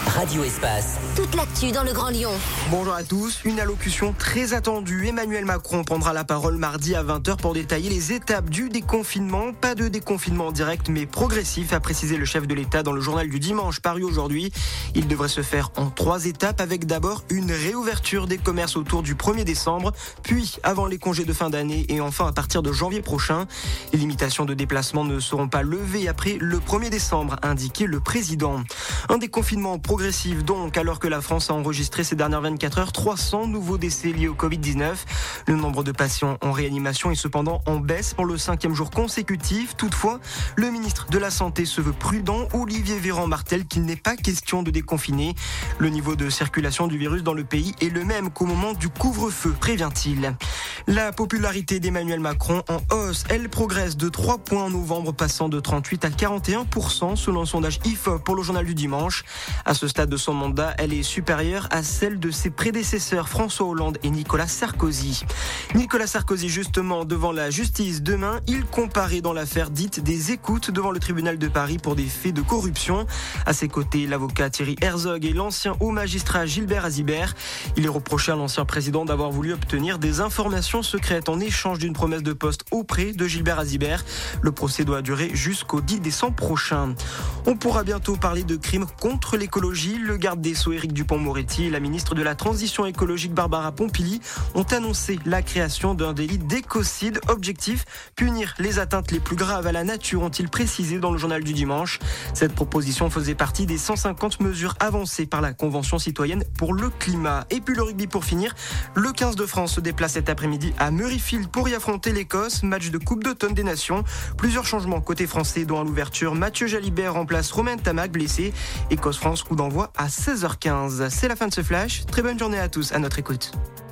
Radio Espace. Toute l'actu dans le Grand Lyon. Bonjour à tous. Une allocution très attendue. Emmanuel Macron prendra la parole mardi à 20h pour détailler les étapes du déconfinement. Pas de déconfinement direct, mais progressif, a précisé le chef de l'État dans le journal du dimanche paru aujourd'hui. Il devrait se faire en 3 étapes, avec d'abord une réouverture des commerces autour du 1er décembre, puis avant les congés de fin d'année et enfin à partir de janvier prochain. Les limitations de déplacement ne seront pas levées après le 1er décembre, a indiqué le président. Un déconfinement progressif donc, alors que la France a enregistré ces dernières 24 heures 300 nouveaux décès liés au Covid-19. Le nombre de patients en réanimation est cependant en baisse pour le 5e jour consécutif. Toutefois, le ministre de la Santé se veut prudent. Olivier Véran martèle qu'il n'est pas question de déconfiner. Le niveau de circulation du virus dans le pays est le même qu'au moment du couvre-feu, prévient-il. La popularité d'Emmanuel Macron en hausse. Elle progresse de 3 points en novembre, passant de 38 à 41% selon un sondage IFOP pour le journal du dimanche. À ce stade de son mandat, elle est supérieure à celle de ses prédécesseurs François Hollande et Nicolas Sarkozy. Nicolas Sarkozy, justement, devant la justice demain, il comparaît dans l'affaire dite des écoutes devant le tribunal de Paris pour des faits de corruption. À ses côtés, l'avocat Thierry Herzog et l'ancien haut magistrat Gilbert Azibert. Il est reproché à l'ancien président d'avoir voulu obtenir des informations secrètes en échange d'une promesse de poste auprès de Gilbert Azibert. Le procès doit durer jusqu'au 10 décembre prochain. On pourra bientôt parler de crimes contre l'écologie. Le garde des Sceaux Éric Dupond-Moretti et la ministre de la Transition écologique Barbara Pompili ont annoncé la création d'un délit d'écocide. Objectif, punir les atteintes les plus graves à la nature, ont-ils précisé dans le journal du dimanche. Cette proposition faisait partie des 150 mesures avancées par la Convention citoyenne pour le climat. Et puis le rugby pour finir. Le 15 de France se déplace cet après-midi à Murrayfield pour y affronter l'Écosse. Match de Coupe d'automne des Nations. Plusieurs changements côté français, dont à l'ouverture, Mathieu Jalibert remplace Romain Tamac blessé. Écosse-France, coup d'envoi à 16h15. C'est la fin de ce flash. Très bonne journée à tous, à notre écoute.